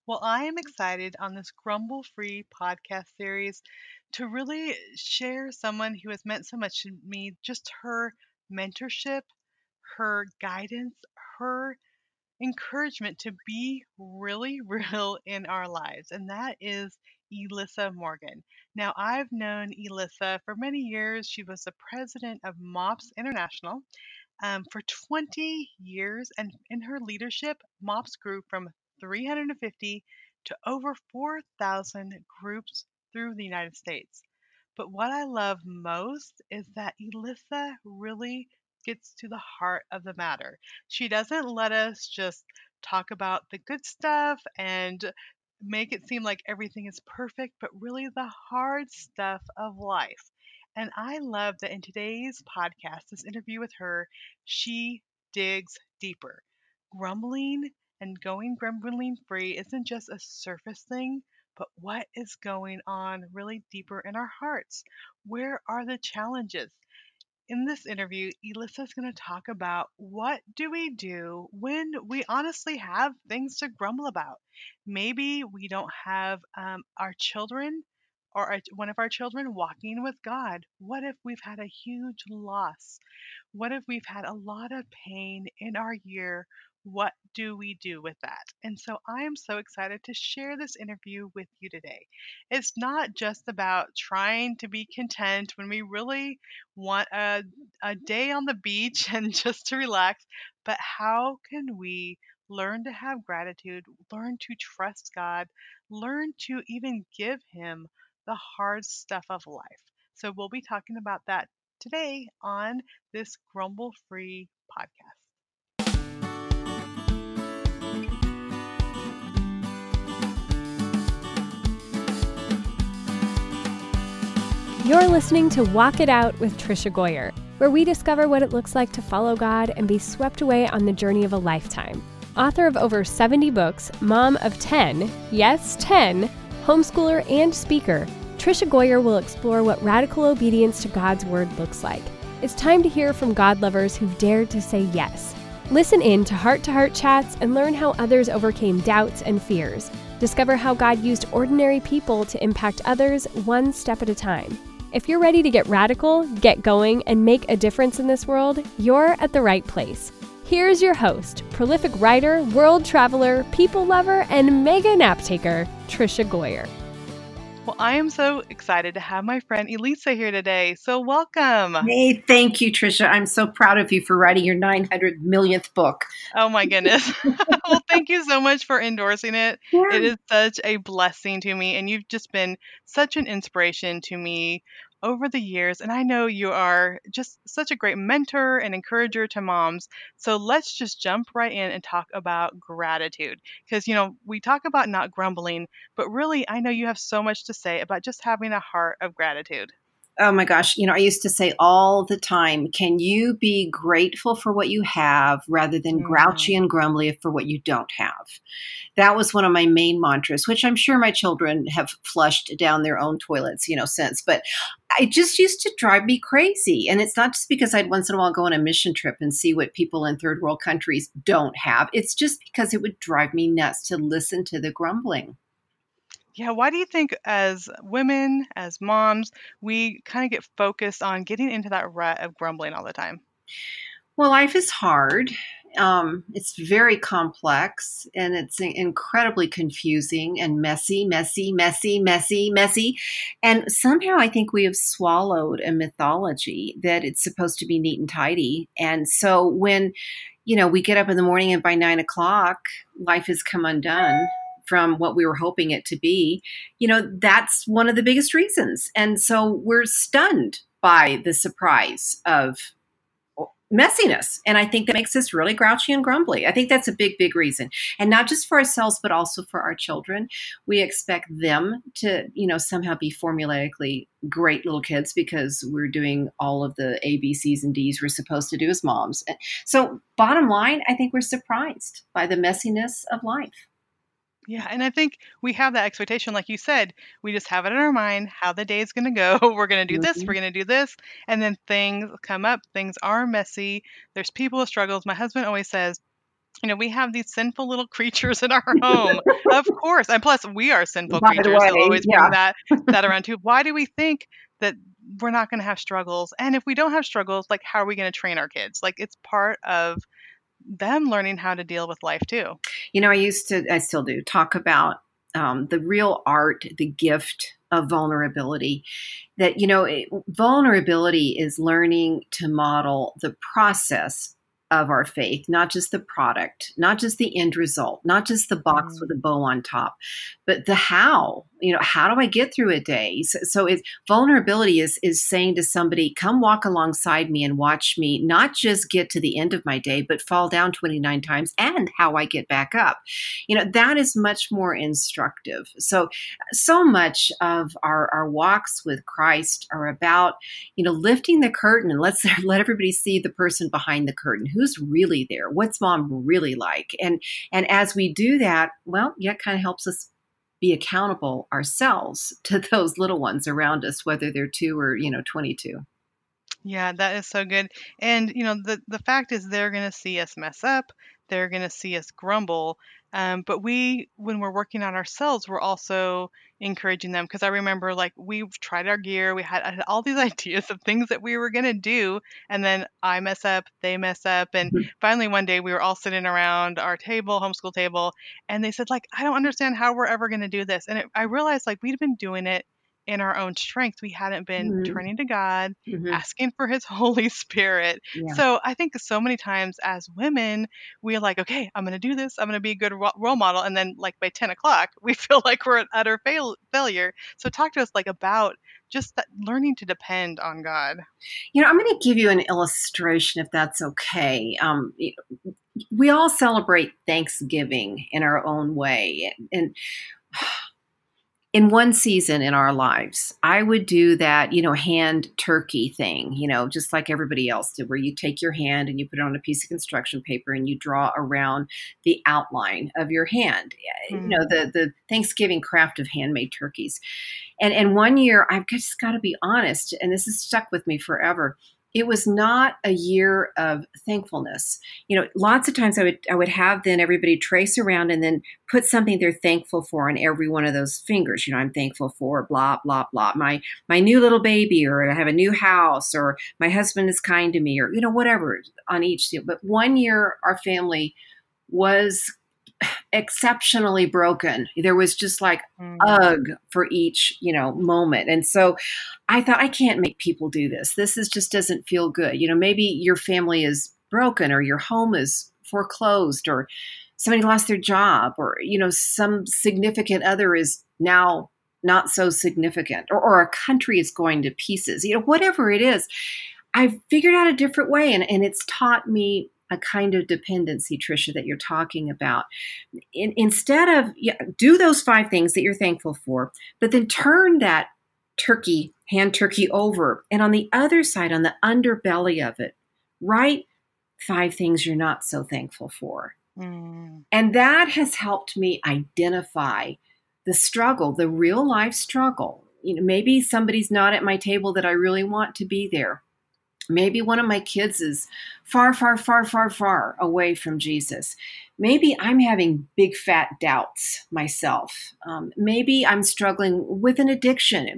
Well, I am excited on this Grumble Free podcast series to really share someone who has meant so much to me, just her mentorship, her guidance, her encouragement to be really real in our lives, and that is Elissa Morgan. Now, I've known Elissa for many years. She was the president of MOPS International for 20 years, and in her leadership, MOPS grew from 350 to over 4,000 groups through the United States. But what I love most is that Elissa really gets to the heart of the matter. She doesn't let us just talk about the good stuff and make it seem like everything is perfect, but really the hard stuff of life. And I love that in today's podcast, this interview with her, she digs deeper. Grumbling and going grumbling free isn't just a surface thing, but what is going on really deeper in our hearts? Where are the challenges? In this interview, Elissa is going to talk about what do we do when we honestly have things to grumble about. Maybe we don't have our children or one of our children walking with God. What if we've had a huge loss? What if we've had a lot of pain in our year? What do we do with that? And so I am so excited to share this interview with you today. It's not just about trying to be content when we really want a day on the beach and just to relax, but how can we learn to have gratitude, learn to trust God, learn to even give Him the hard stuff of life? So we'll be talking about that today on this Grumble Free podcast. You're listening to Walk It Out with Tricia Goyer, where we discover what it looks like to follow God and be swept away on the journey of a lifetime. Author of over 70 books, mom of 10, yes, 10, homeschooler and speaker, Tricia Goyer will explore what radical obedience to God's word looks like. It's time to hear from God lovers who've dared to say yes. Listen in to heart chats and learn how others overcame doubts and fears. Discover how God used ordinary people to impact others one step at a time. If you're ready to get radical, get going, and make a difference in this world, you're at the right place. Here's your host, prolific writer, world traveler, people lover, and mega nap taker, Tricia Goyer. Well, I am so excited to have my friend Elissa here today. So welcome. Hey, thank you, Tricia. I'm so proud of you for writing your 900 millionth book. Oh my goodness. Well, thank you so much for endorsing it. Yeah. It is such a blessing to me, and you've just been such an inspiration to me over the years. And I know you are just such a great mentor and encourager to moms. So let's just jump right in and talk about gratitude. Because, we talk about not grumbling, but really, I know you have so much to say about just having a heart of gratitude. Oh my gosh. I used to say all the time, can you be grateful for what you have rather than grouchy and grumbly for what you don't have? That was one of my main mantras, which I'm sure my children have flushed down their own toilets, since. But it just used to drive me crazy. And it's not just because I'd once in a while go on a mission trip and see what people in third world countries don't have. It's just because it would drive me nuts to listen to the grumbling. Yeah, why do you think as women, as moms, we kind of get focused on getting into that rut of grumbling all the time? Well, life is hard. It's very complex and it's incredibly confusing and messy. And somehow I think we have swallowed a mythology that it's supposed to be neat and tidy. And so when, we get up in the morning and by 9 o'clock, life has come undone from what we were hoping it to be, that's one of the biggest reasons. And so we're stunned by the surprise of messiness. And I think that makes us really grouchy and grumbly. I think that's a big, big reason. And not just for ourselves, but also for our children. We expect them to, somehow be formulaically great little kids because we're doing all of the A, B, C's, and D's we're supposed to do as moms. So bottom line, I think we're surprised by the messiness of life. Yeah, and I think we have that expectation, like you said, we just have it in our mind how the day is going to go. We're going to do this, we're going to do this, and then things come up. Things are messy. There's people with struggles. My husband always says, We have these sinful little creatures in our home. Of course. And plus we are sinful By the creatures. He'll way, always bring yeah. that around too. Why do we think that we're not going to have struggles? And if we don't have struggles, like how are we going to train our kids? Like it's part of them learning how to deal with life too. I still do, talk about the real art, the gift of vulnerability. That, vulnerability is learning to model the process of our faith, not just the product, not just the end result, not just the box with Mm. a bow on top, but the how. How do I get through a day? So it's vulnerability is saying to somebody, come walk alongside me and watch me not just get to the end of my day, but fall down 29 times and how I get back up. That is much more instructive. So much of our walks with Christ are about, lifting the curtain and let's let everybody see the person behind the curtain. Who's really there? What's mom really like? And as we do that, well, yeah, it kind of helps us be accountable ourselves to those little ones around us, whether they're 2 or 22. Yeah, that is so good. And the fact is they're going to see us mess up. They're going to see us grumble. But when we're working on ourselves, we're also encouraging them. Because I remember, like, we tried our gear. I had all these ideas of things that we were going to do. And then I mess up, they mess up. And Mhm. finally, one day we were all sitting around our table, homeschool table. And they said, like, I don't understand how we're ever going to do this. And I realized, like, we'd been doing it in our own strength. We hadn't been Mhm. turning to God, Mhm. asking for his Holy Spirit. Yeah. So I think so many times as women, we're like, okay, I'm going to do this. I'm going to be a good role model. And then, like, by 10 o'clock, we feel like we're at utter failure. So talk to us, like, about just that learning to depend on God. I'm going to give you an illustration if that's okay. We all celebrate Thanksgiving in our own way. And in one season in our lives, I would do that, hand turkey thing, just like everybody else did, where you take your hand and you put it on a piece of construction paper and you draw around the outline of your hand. Mm. The Thanksgiving craft of handmade turkeys. And one year, I've just got to be honest, and this has stuck with me forever. It was not a year of thankfulness. Lots of times I would have then everybody trace around and then put something they're thankful for on every one of those fingers. I'm thankful for blah blah blah. My new little baby, or I have a new house, or my husband is kind to me, or whatever on each. But one year, our family was exceptionally broken. There was just like Mm. ugh for each, moment. And so I thought, I can't make people do this. Just doesn't feel good. Maybe your family is broken or your home is foreclosed or somebody lost their job or, some significant other is now not so significant or a country is going to pieces, whatever it is. I've figured out a different way and it's taught me a kind of dependency, Trisha, that you're talking about. Instead of do those 5 things that you're thankful for, but then turn that hand turkey over, and on the other side, on the underbelly of it, write 5 things you're not so thankful for. Mm. And that has helped me identify the struggle, the real life struggle. Maybe somebody's not at my table that I really want to be there. Maybe one of my kids is far, far, far, far, far away from Jesus. Maybe I'm having big fat doubts myself. Maybe I'm struggling with an addiction.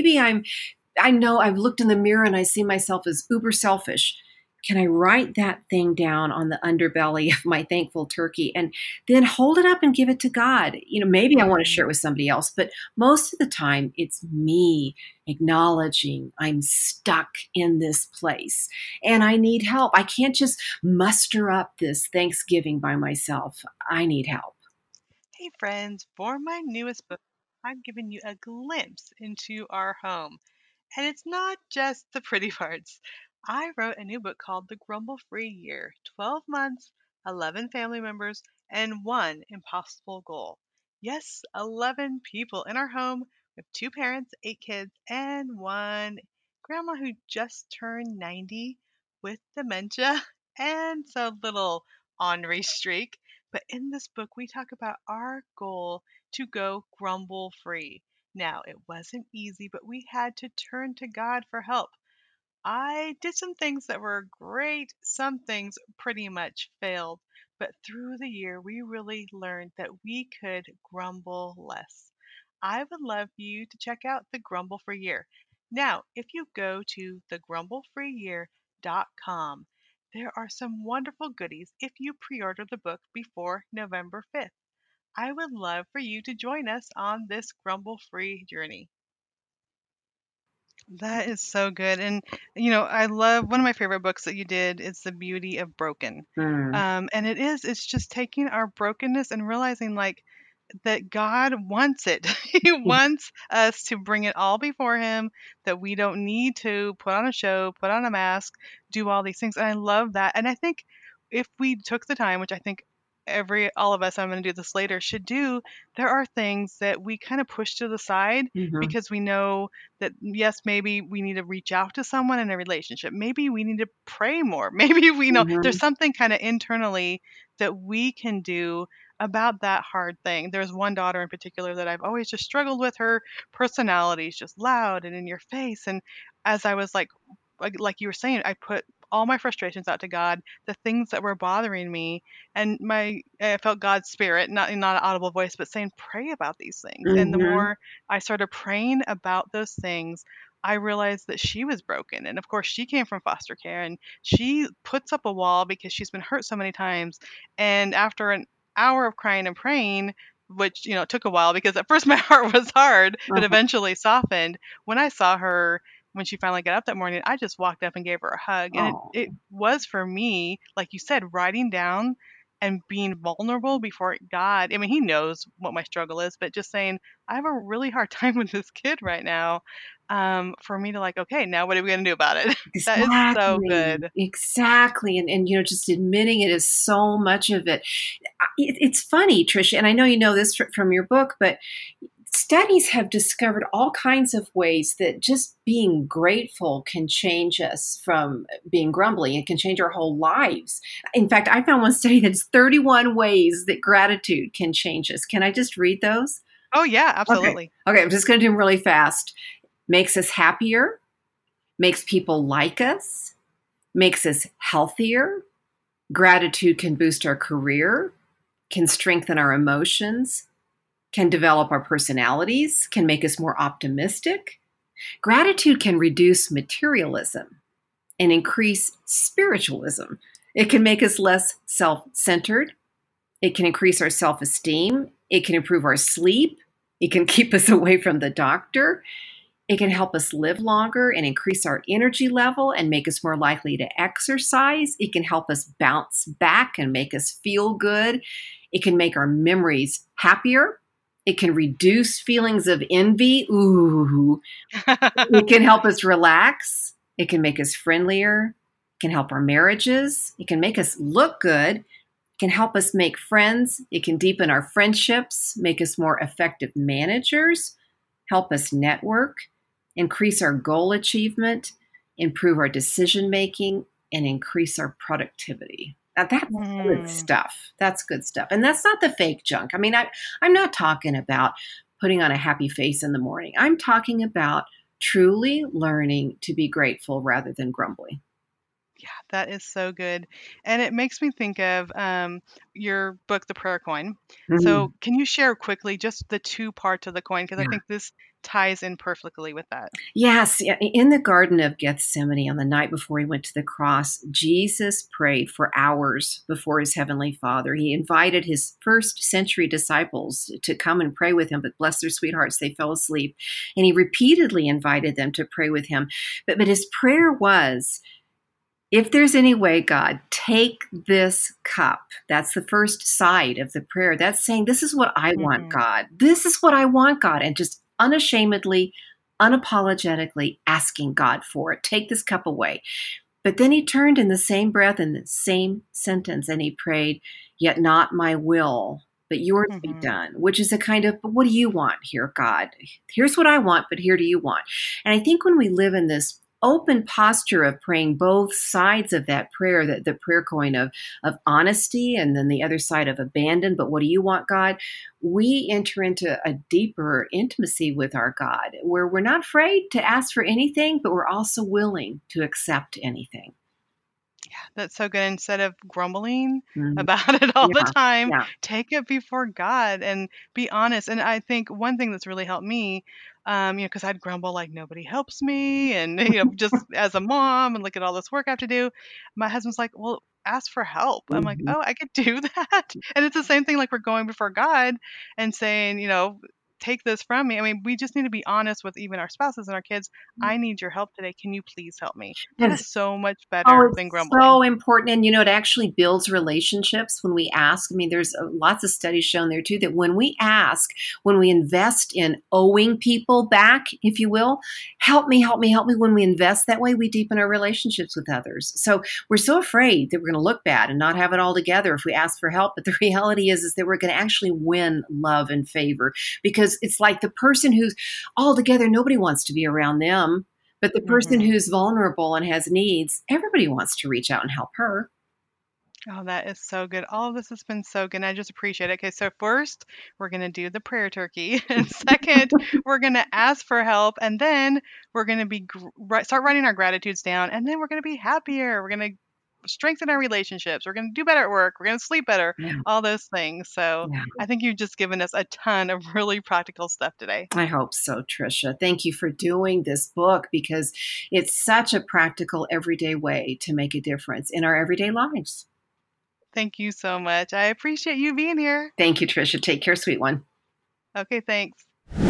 I know I've looked in the mirror and I see myself as uber selfish. Can I write that thing down on the underbelly of my thankful turkey and then hold it up and give it to God? Maybe I want to Mm. share it with somebody else, but most of the time it's me acknowledging I'm stuck in this place and I need help. I can't just muster up this Thanksgiving by myself. I need help. Hey, friends, for my newest book, I'm giving you a glimpse into our home. And it's not just the pretty parts. I wrote a new book called The Grumble Free Year: 12 months, 11 family members, and one impossible goal. Yes, 11 people in our home with 2 parents, 8 kids, and one grandma who just turned 90 with dementia and a little ornery streak. But in this book, we talk about our goal to go grumble free. Now, it wasn't easy, but we had to turn to God for help. I did some things that were great, some things pretty much failed. but through the year, we really learned that we could grumble less. I would love you to check out the Grumble Free Year. Now, if you go to thegrumblefreeyear.com, there are some wonderful goodies if you pre order the book before November 5th. I would love for you to join us on this grumble free journey. That is so good. And, I love one of my favorite books that you did is The Beauty of Broken. Mm. And it's just taking our brokenness and realizing like that God wants it. He wants us to bring it all before Him, that we don't need to put on a show, put on a mask, do all these things. And I love that. And I think if we took the time, which I think all of us, I'm going to do this later, should do, there are things that we kind of push to the side Mm-hmm. because we know that, yes, maybe we need to reach out to someone in a relationship. Maybe we need to pray more. Maybe we know Mm-hmm. there's something kind of internally that we can do about that hard thing. There's one daughter in particular that I've always just struggled with. Her personality is just loud and in your face. And as I was like you were saying, I put all my frustrations out to God, the things that were bothering me, and I felt God's spirit, not an audible voice, but saying, pray about these things. And the Mm-hmm. more I started praying about those things, I realized that she was broken. And of course, she came from foster care and she puts up a wall because she's been hurt so many times. And after an hour of crying and praying, which, took a while because at first my heart was hard, but Uh-huh. eventually softened. When I saw her, when she finally got up that morning, I just walked up and gave her a hug. And it, Oh. it was for me, like you said, writing down and being vulnerable before God. I mean, He knows what my struggle is, but just saying, I have a really hard time with this kid right now. For me to like, okay, now what are we going to do about it? That is so Exactly. good. Exactly. And just admitting it is so much of it. It's funny, Tricia, and I know you know this from your book, but studies have discovered all kinds of ways that just being grateful can change us from being grumbly. It can change our whole lives. In fact, I found one study that's 31 ways that gratitude can change us. Can I just read those? Oh, yeah, Okay. absolutely. Okay, I'm just going to do them really fast. Makes us happier, makes people like us, makes us healthier. Gratitude can boost our career, can strengthen our emotions, can develop our personalities, can make us more optimistic. Gratitude can reduce materialism and increase spiritualism. It can make us less self centered. It can increase our self esteem. It can improve our sleep. It can keep us away from the doctor. It can help us live longer and increase our energy level and make us more likely to exercise. It can help us bounce back and make us feel good. It can make our memories happier. It can reduce feelings of envy. Ooh. It can help us relax. It can make us friendlier. It can help our marriages. It can make us look good. It can help us make friends. It can deepen our friendships, make us more effective managers, help us network, increase our goal achievement, improve our decision making, and increase our productivity. Now that's good Mm. stuff. That's good stuff. And that's not the fake junk. I mean, I'm not talking about putting on a happy face in the morning. I'm talking about truly learning to be grateful rather than grumbly. Yeah, that is so good. And it makes me think of your book, The Prayer Coin. Mm. So, can you share quickly just the two parts of the coin? Because I think this ties in perfectly with that. Yes, in the Garden of Gethsemane on the night before he went to the cross, Jesus prayed for hours before his heavenly Father. He invited his first century disciples to come and pray with him, but bless their sweethearts, they fell asleep. And he repeatedly invited them to pray with him. But his prayer was, if there's any way, God, take this cup. That's the first side of the prayer. That's saying, this is what I want, Hmm. God. This is what I want, God. And just unashamedly, unapologetically asking God for it. Take this cup away. But then he turned in the same breath, in the same sentence, and he prayed, yet not my will, but yours be Hmm. done, which is a kind of, but what do you want here, God? Here's what I want, but here do you want? And I think when we live in this open posture of praying both sides of that prayer, that the prayer coin of honesty and then the other side of abandon, but what do you want, God? We enter into a deeper intimacy with our God where we're not afraid to ask for anything, but we're also willing to accept anything. That's so good. Instead of grumbling Mhm. about it all the Yeah, time, yeah. take it before God and be honest. And I think one thing that's really helped me, because I'd grumble like nobody helps me, and just as a mom, and look at all this work I have to do. My husband's like, "Well, ask for help." I'm like, Mhm. "Oh, I could do that." And it's the same thing. Like we're going before God and saying, take this from me. I mean, we just need to be honest with even our spouses and our kids. I need your help today. Can you please help me? That And is so much Oh, better than it's grumbling. so important, and, it actually builds relationships when we ask. I mean, there's, lots of studies shown there too that when we ask, when we invest in owing people back, if you will, "Help me, help me, help me," when we invest that way, we deepen our relationships with others. So, we're so afraid that we're gonna look bad and not have it all together if we ask for help, but the reality is that we're gonna actually win love and favor, because it's like the person who's all together, nobody wants to be around them. But the person Mhm. who's vulnerable and has needs, everybody wants to reach out and help her. Oh, that is so good. All of this has been so good, and I just appreciate it. Okay, so first, we're gonna do the prayer turkey, and second, we're gonna ask for help, and then we're gonna start writing our gratitudes down, and then we're gonna be happier. We're gonna strengthen our relationships. We're gonna do better at work. We're gonna sleep better. Yeah, All those things. So yeah. I think you've just given us a ton of really practical stuff today. I hope so, Tricia. Thank you for doing this book because it's such a practical, everyday way to make a difference in our everyday lives. Thank you so much. I appreciate you being here. Thank you, Tricia. Take care, sweet one. Okay, thanks.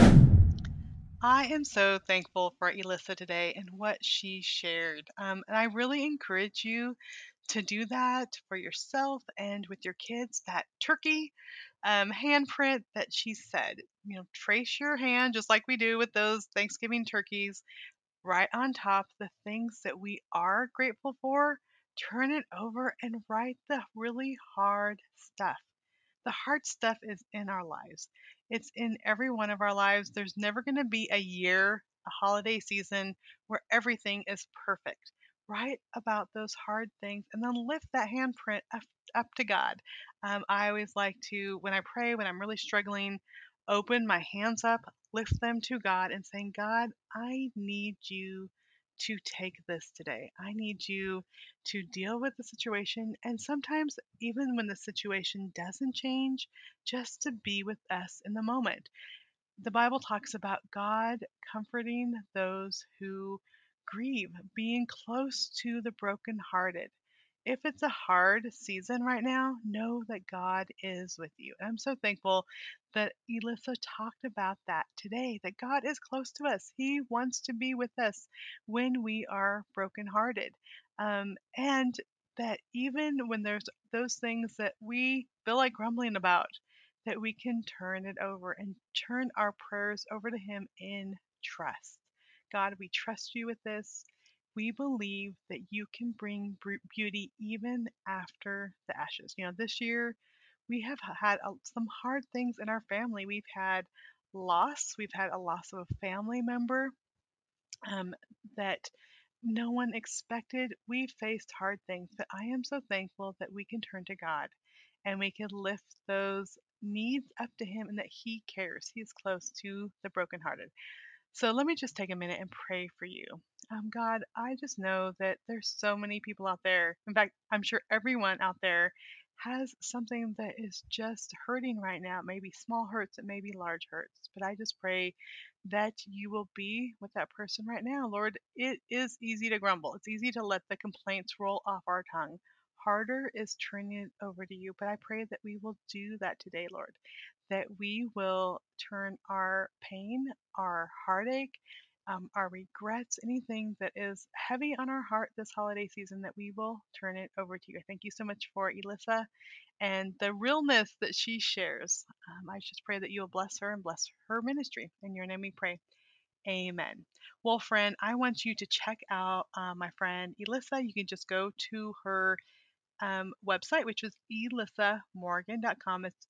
I am so thankful for Elissa today and what she shared. And I really encourage you to do that for yourself and with your kids. That turkey handprint that she said, trace your hand just like we do with those Thanksgiving turkeys right on top the things that we are grateful for. Turn it over and write the really hard stuff. The hard stuff is in our lives. It's in every one of our lives. There's never going to be a year, a holiday season where everything is perfect. Write about those hard things and then lift that handprint up to God. I always like to, when I pray, when I'm really struggling, open my hands up, lift them to God, and saying, God, I need you to take this today. I need you to deal with the situation. And sometimes, even when the situation doesn't change, just to be with us in the moment. The Bible talks about God comforting those who grieve, being close to the brokenhearted. If it's a hard season right now, know that God is with you. I'm so thankful that Elissa talked about that today, that God is close to us. He wants to be with us when we are brokenhearted. And that even when there's those things that we feel like grumbling about, that we can turn it over and turn our prayers over to Him in trust. God, we trust you with this. We believe that you can bring beauty even after the ashes. This year we have had some hard things in our family. We've had loss, we've had a loss of a family member um, that no one expected. We faced hard things, but I am so thankful that we can turn to God and we can lift those needs up to Him and that He cares. He is close to the brokenhearted. So let me just take a minute and pray for you. God, I just know that there's so many people out there. In fact, I'm sure everyone out there has something that is just hurting right now. It may be small hurts, it may be large hurts. But I just pray that you will be with that person right now. Lord, it is easy to grumble. It's easy to let the complaints roll off our tongue. Harder is turning it over to you. But I pray that we will do that today, Lord, that we will turn our pain, our heartache, our regrets, anything that is heavy on our heart this holiday season, that we will turn it over to you. I thank you so much for Elissa and the realness that she shares. I just pray that you will bless her and bless her ministry. In your name we pray. Amen. Well, friend, I want you to check out my friend Elissa. You can just go to her website, which is elissamorgan.com. It's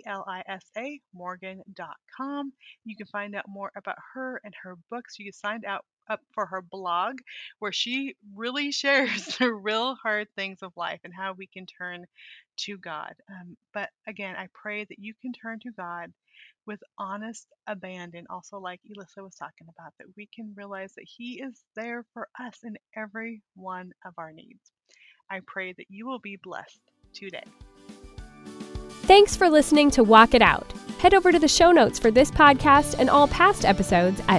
ELISA Morgan.com. You can find out more about her and her books. You can sign up for her blog where she really shares the real hard things of life and how we can turn to God. But again, I pray that you can turn to God with honest abandon, also like Elissa was talking about, that we can realize that He is there for us in every one of our needs. I pray that you will be blessed today. Thanks for listening to Walk It Out. Head over to the show notes for this podcast and all past episodes at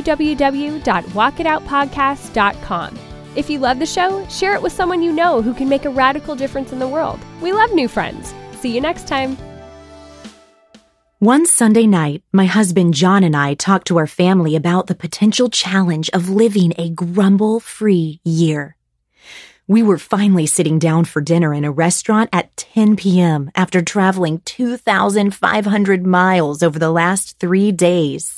www.walkitoutpodcast.com. If you love the show, share it with someone you know who can make a radical difference in the world. We love new friends. See you next time. One Sunday night, my husband John and I talked to our family about the potential challenge of living a grumble-free year. We were finally sitting down for dinner in a restaurant at 10 p.m. after traveling 2,500 miles over the last 3 days.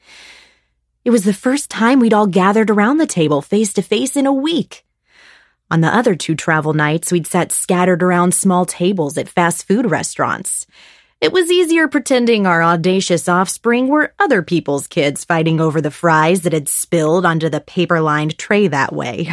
It was the first time we'd all gathered around the table face to face in a week. On the other 2 travel nights, we'd sat scattered around small tables at fast food restaurants. It was easier pretending our audacious offspring were other people's kids fighting over the fries that had spilled onto the paper-lined tray that way.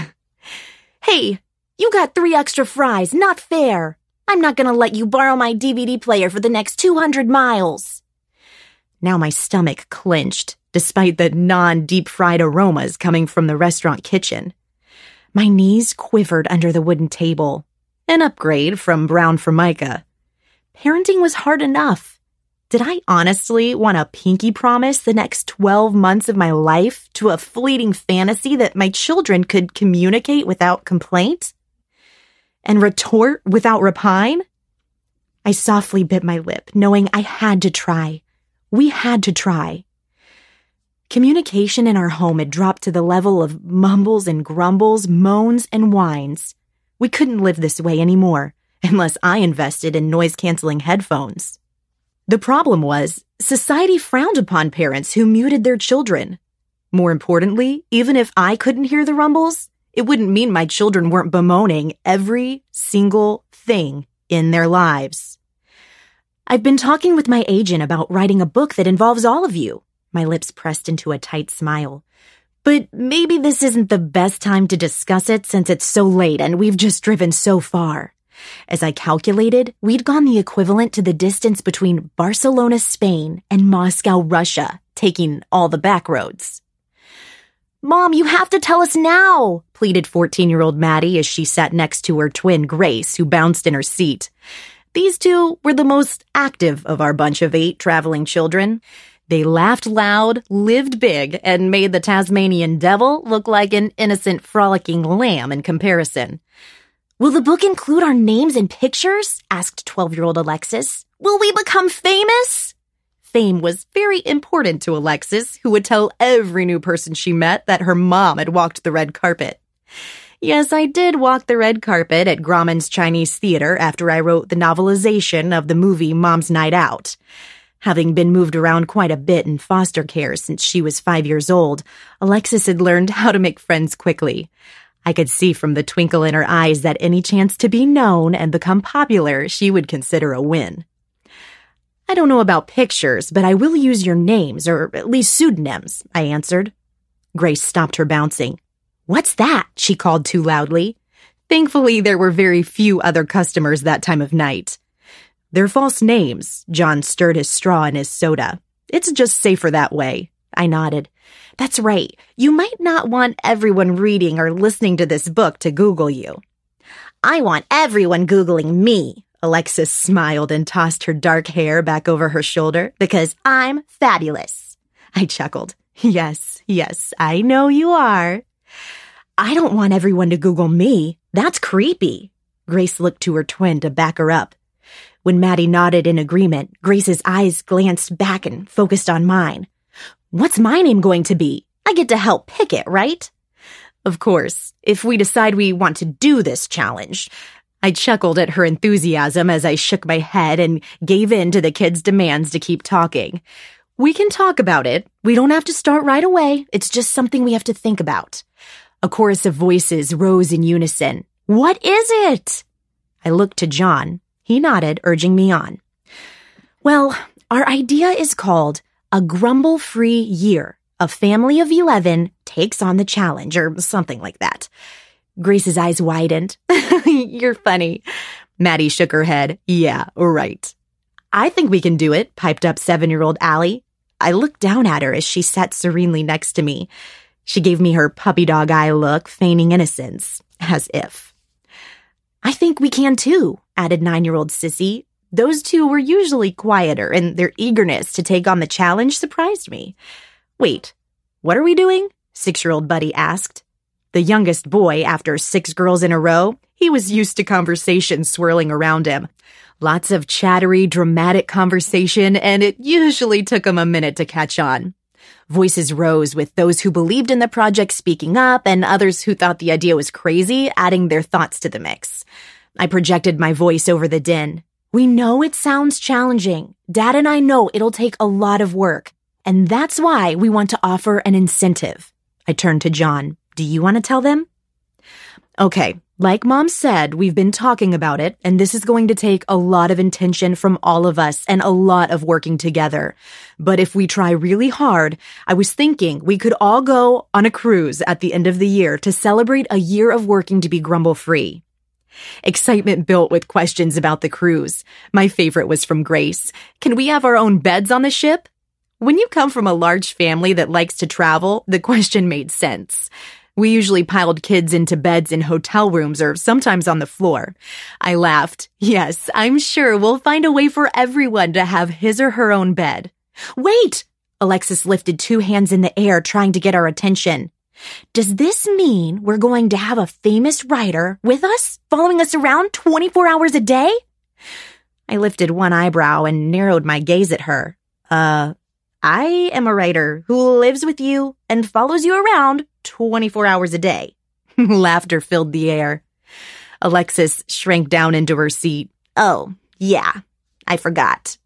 Hey, you got 3 extra fries, not fair. I'm not gonna let you borrow my DVD player for the next 200 miles. Now my stomach clenched, despite the non-deep-fried aromas coming from the restaurant kitchen. My knees quivered under the wooden table, an upgrade from Brown Formica. Parenting was hard enough. Did I honestly want to pinky promise the next 12 months of my life to a fleeting fantasy that my children could communicate without complaint? And retort without repine? I softly bit my lip, knowing I had to try. We had to try. Communication in our home had dropped to the level of mumbles and grumbles, moans and whines. We couldn't live this way anymore, unless I invested in noise-canceling headphones. The problem was, society frowned upon parents who muted their children. More importantly, even if I couldn't hear the rumbles, it wouldn't mean my children weren't bemoaning every single thing in their lives. I've been talking with my agent about writing a book that involves all of you. My lips pressed into a tight smile. But maybe this isn't the best time to discuss it since it's so late and we've just driven so far. As I calculated, we'd gone the equivalent to the distance between Barcelona, Spain, and Moscow, Russia, taking all the back roads. Mom, you have to tell us now, pleaded 14-year-old Maddie as she sat next to her twin Grace, who bounced in her seat. These 2 were the most active of our bunch of 8 traveling children. They laughed loud, lived big, and made the Tasmanian devil look like an innocent, frolicking lamb in comparison. Will the book include our names and pictures? Asked 12-year-old Alexis. Will we become famous? Fame was very important to Alexis, who would tell every new person she met that her mom had walked the red carpet. Yes, I did walk the red carpet at Grauman's Chinese Theater after I wrote the novelization of the movie Mom's Night Out. Having been moved around quite a bit in foster care since she was 5 years old, Alexis had learned how to make friends quickly. I could see from the twinkle in her eyes that any chance to be known and become popular she would consider a win. I don't know about pictures, but I will use your names, or at least pseudonyms, I answered. Grace stopped her bouncing. What's that? She called too loudly. Thankfully, there were very few other customers that time of night. They're false names. John stirred his straw in his soda. It's just safer that way. I nodded. That's right. You might not want everyone reading or listening to this book to Google you. I want everyone Googling me. Alexis smiled and tossed her dark hair back over her shoulder because I'm fabulous. I chuckled. Yes, I know you are. I don't want everyone to Google me. That's creepy. Grace looked to her twin to back her up. When Maddie nodded in agreement, Grace's eyes glanced back and focused on mine. What's my name going to be? I get to help pick it, right? Of course, if we decide we want to do this challenge. I chuckled at her enthusiasm as I shook my head and gave in to the kids' demands to keep talking. We can talk about it. We don't have to start right away. It's just something we have to think about. A chorus of voices rose in unison. What is it? I looked to John. He nodded, urging me on. Well, our idea is called A Grumble-Free Year. A family of 11 takes on the challenge, or something like that. Grace's eyes widened. You're funny. Maddie shook her head. Yeah, right. I think we can do it, piped up 7-year-old Allie. I looked down at her as she sat serenely next to me. She gave me her puppy dog eye look, feigning innocence, as if. I think we can too, added 9-year-old Sissy. Those two were usually quieter, and their eagerness to take on the challenge surprised me. Wait, what are we doing? 6-year-old Buddy asked. The youngest boy, after 6 girls in a row, he was used to conversation swirling around him. Lots of chattery, dramatic conversation, and it usually took him a minute to catch on. Voices rose with those who believed in the project speaking up and others who thought the idea was crazy, adding their thoughts to the mix. I projected my voice over the din. We know it sounds challenging. Dad and I know it'll take a lot of work, and that's why we want to offer an incentive. I turned to John. Do you want to tell them? Okay, like Mom said, we've been talking about it, and this is going to take a lot of intention from all of us and a lot of working together. But if we try really hard, I was thinking we could all go on a cruise at the end of the year to celebrate a year of working to be grumble-free. Excitement built with questions about the cruise. My favorite was from Grace. Can we have our own beds on the ship? When you come from a large family that likes to travel, the question made sense. We usually piled kids into beds in hotel rooms or sometimes on the floor. I laughed. Yes, I'm sure we'll find a way for everyone to have his or her own bed. Wait! Alexis lifted 2 hands in the air, trying to get our attention. Does this mean we're going to have a famous writer with us, following us around 24 hours a day? I lifted one eyebrow and narrowed my gaze at her. I am a writer who lives with you and follows you around 24 hours a day. Laughter filled the air. Alexis shrank down into her seat. Oh, yeah, I forgot.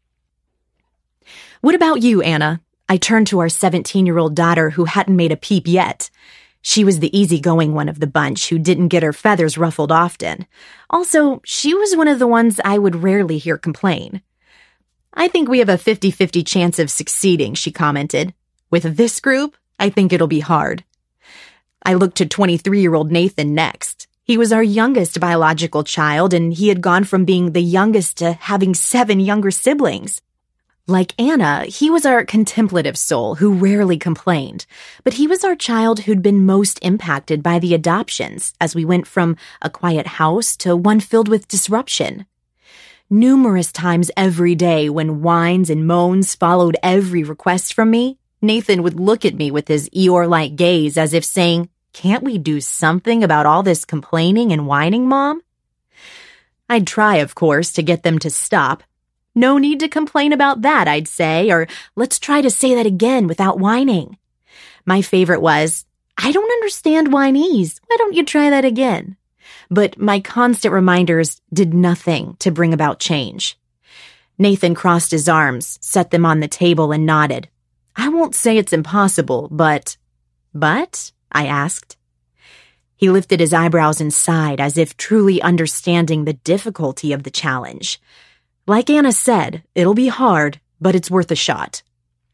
What about you, Anna? I turned to our 17-year-old daughter who hadn't made a peep yet. She was the easygoing one of the bunch who didn't get her feathers ruffled often. Also, she was one of the ones I would rarely hear complain. I think we have a 50-50 chance of succeeding, she commented. With this group, I think it'll be hard. I looked to 23-year-old Nathan next. He was our youngest biological child, and he had gone from being the youngest to having 7 younger siblings. Like Anna, he was our contemplative soul who rarely complained, but he was our child who'd been most impacted by the adoptions as we went from a quiet house to one filled with disruption. Numerous times every day when whines and moans followed every request from me, Nathan would look at me with his Eeyore-like gaze as if saying, "Can't we do something about all this complaining and whining, Mom?" I'd try, of course, to get them to stop. No need to complain about that, I'd say, or let's try to say that again without whining. My favorite was, I don't understand whinese. Why don't you try that again? But my constant reminders did nothing to bring about change. Nathan crossed his arms, set them on the table, and nodded. I won't say it's impossible, but... But? I asked. He lifted his eyebrows and sighed as if truly understanding the difficulty of the challenge. Like Anna said, it'll be hard, but it's worth a shot.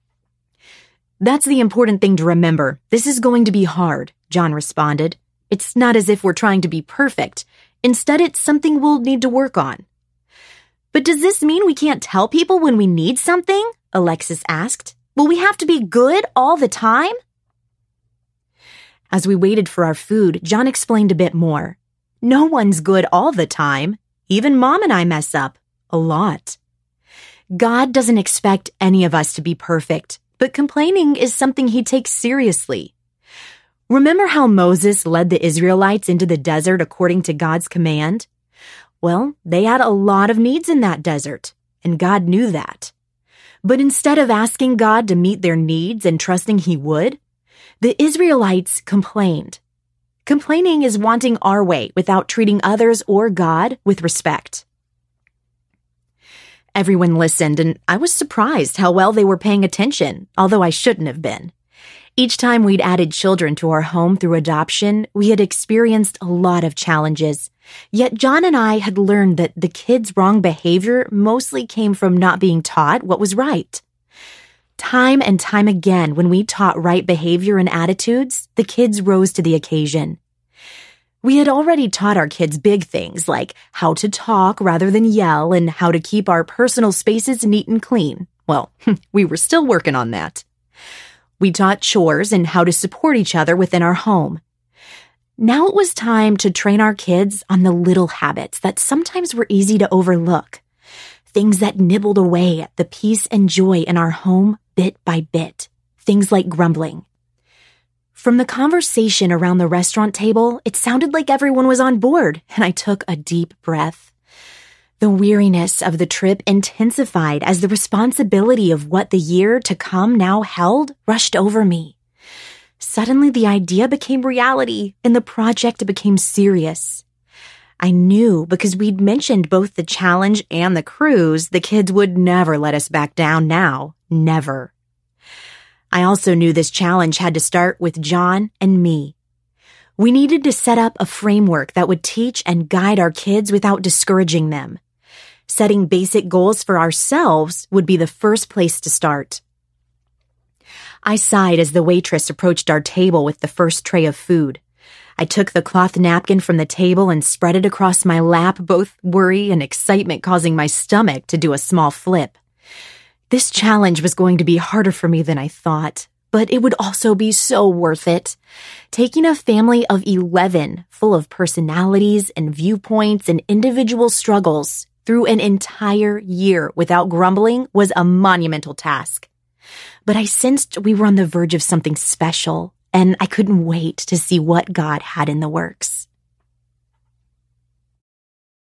That's the important thing to remember. This is going to be hard, John responded. It's not as if we're trying to be perfect. Instead, it's something we'll need to work on. But does this mean we can't tell people when we need something? Alexis asked. Will we have to be good all the time? As we waited for our food, John explained a bit more. No one's good all the time. Even Mom and I mess up. A lot. God doesn't expect any of us to be perfect, but complaining is something he takes seriously. Remember how Moses led the Israelites into the desert according to God's command? Well, they had a lot of needs in that desert, and God knew that. But instead of asking God to meet their needs and trusting he would, the Israelites complained. Complaining is wanting our way without treating others or God with respect. Everyone listened, and I was surprised how well they were paying attention, although I shouldn't have been. Each time we'd added children to our home through adoption, we had experienced a lot of challenges. Yet John and I had learned that the kids' wrong behavior mostly came from not being taught what was right. Time and time again, when we taught right behavior and attitudes, the kids rose to the occasion. We had already taught our kids big things like how to talk rather than yell and how to keep our personal spaces neat and clean. Well, we were still working on that. We taught chores and how to support each other within our home. Now it was time to train our kids on the little habits that sometimes were easy to overlook. Things that nibbled away at the peace and joy in our home bit by bit. Things like grumbling. From the conversation around the restaurant table, it sounded like everyone was on board, and I took a deep breath. The weariness of the trip intensified as the responsibility of what the year to come now held rushed over me. Suddenly, the idea became reality, and the project became serious. I knew because we'd mentioned both the challenge and the cruise, the kids would never let us back down now. Never. I also knew this challenge had to start with John and me. We needed to set up a framework that would teach and guide our kids without discouraging them. Setting basic goals for ourselves would be the first place to start. I sighed as the waitress approached our table with the first tray of food. I took the cloth napkin from the table and spread it across my lap, both worry and excitement causing my stomach to do a small flip. This challenge was going to be harder for me than I thought, but it would also be so worth it. Taking a family of 11, full of personalities and viewpoints and individual struggles, through an entire year without grumbling was a monumental task. But I sensed we were on the verge of something special, and I couldn't wait to see what God had in the works.